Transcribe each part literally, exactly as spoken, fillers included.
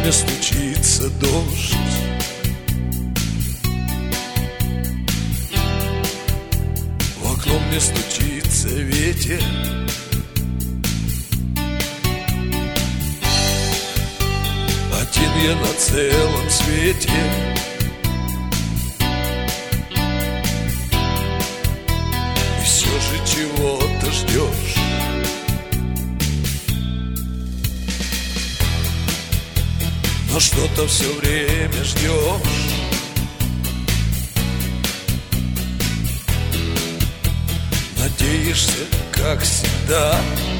мне стучится дождь. В окно мне стучится ветер. Один я на целом свете. И все же чего-то ждешь. Но что-то все время ждешь. Надеешься, как всегда.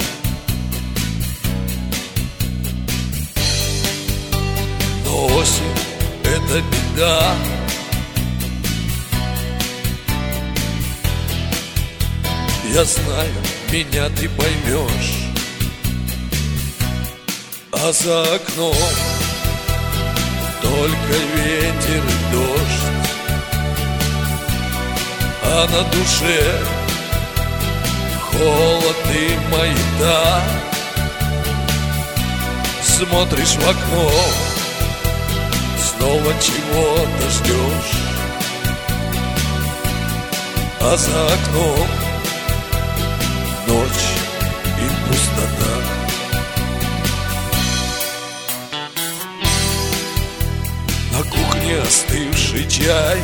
Но осень — это беда. Я знаю, меня ты поймешь. А за окном только ветер и дождь, а на душе холод и маята. Смотришь в окно, снова чего-то ждешь. А за окном ночь и пустота. На кухне остывший чай.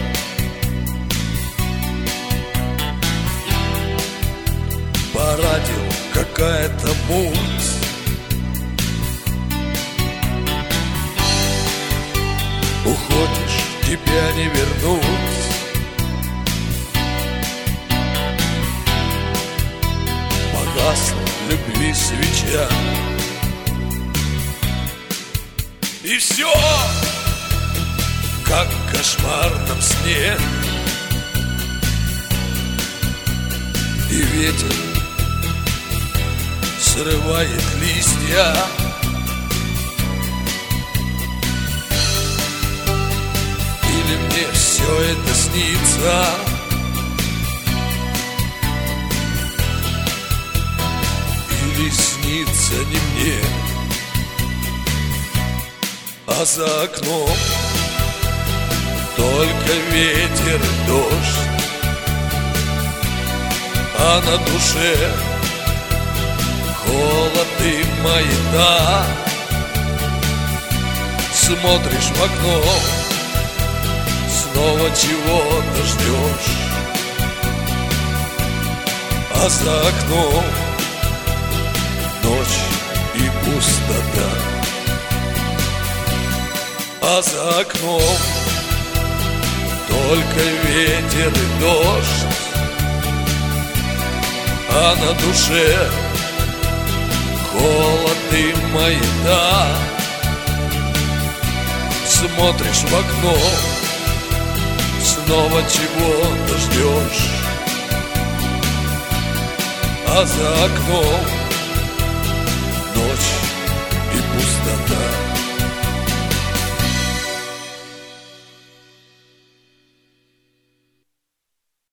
По радио какая-то муть. Уходишь, тебя не вернуть. Погасла в любви свеча. И все как в кошмарном сне. И ветер срывает листья. Или мне все это снится? Или снится не мне? А за окном только ветер и дождь, а на душе холод и маята. Смотришь в окно, снова чего-то ждешь. А за окном ночь и пустота. А за окном только ветер и дождь, а на душе холод и маята. Смотришь в окно, снова чего-то ждешь. А за окном